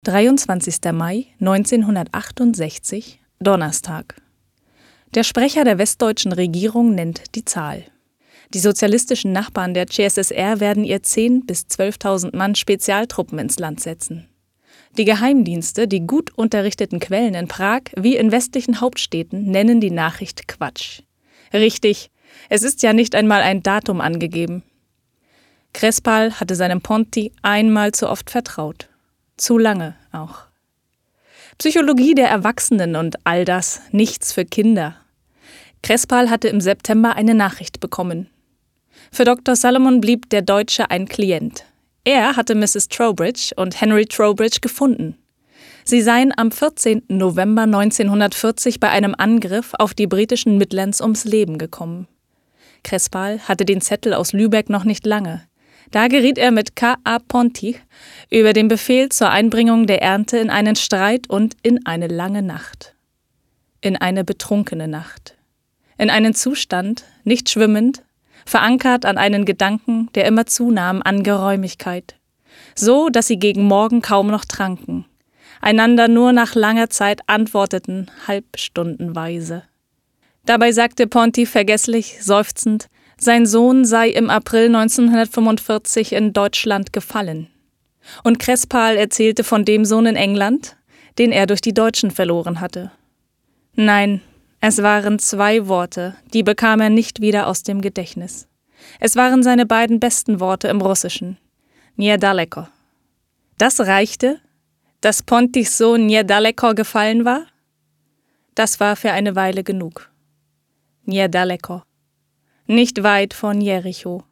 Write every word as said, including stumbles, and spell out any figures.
dreiundzwanzigster Mai neunzehnhundertachtundsechzig, Donnerstag. Der Sprecher der westdeutschen Regierung nennt die Zahl. Die sozialistischen Nachbarn der C S S R werden ihr zehntausend bis zwölftausend Mann Spezialtruppen ins Land setzen. Die Geheimdienste, die gut unterrichteten Quellen in Prag wie in westlichen Hauptstädten nennen die Nachricht Quatsch. Richtig, es ist ja nicht einmal ein Datum angegeben. Crespal hatte seinem Ponti einmal zu oft vertraut. Zu lange auch. Psychologie der Erwachsenen und all das, nichts für Kinder. Crespal hatte im September eine Nachricht bekommen. Für Doktor Salomon blieb der Deutsche ein Klient. Er hatte Misses Trowbridge und Henry Trowbridge gefunden. Sie seien am vierzehnten November neunzehnhundertvierzig bei einem Angriff auf die britischen Midlands ums Leben gekommen. Crespal hatte den Zettel aus Lübeck noch nicht lange. Da geriet er mit K A Ponti über den Befehl zur Einbringung der Ernte in einen Streit und in eine lange Nacht. In eine betrunkene Nacht. In einen Zustand, nicht schwimmend, verankert an einen Gedanken, der immer zunahm an Geräumigkeit. So, dass sie gegen Morgen kaum noch tranken, einander nur nach langer Zeit antworteten, halbstundenweise. Dabei sagte Ponti vergesslich, seufzend, sein Sohn sei im April neunzehnhundertfünfundvierzig in Deutschland gefallen. Und Crespal erzählte von dem Sohn in England, den er durch die Deutschen verloren hatte. Nein, es waren zwei Worte, die bekam er nicht wieder aus dem Gedächtnis. Es waren seine beiden besten Worte im Russischen. Niedaleko. Das reichte, dass Pontis Sohn Niedaleko gefallen war? Das war für eine Weile genug. Niedaleko. Nicht weit von Jericho.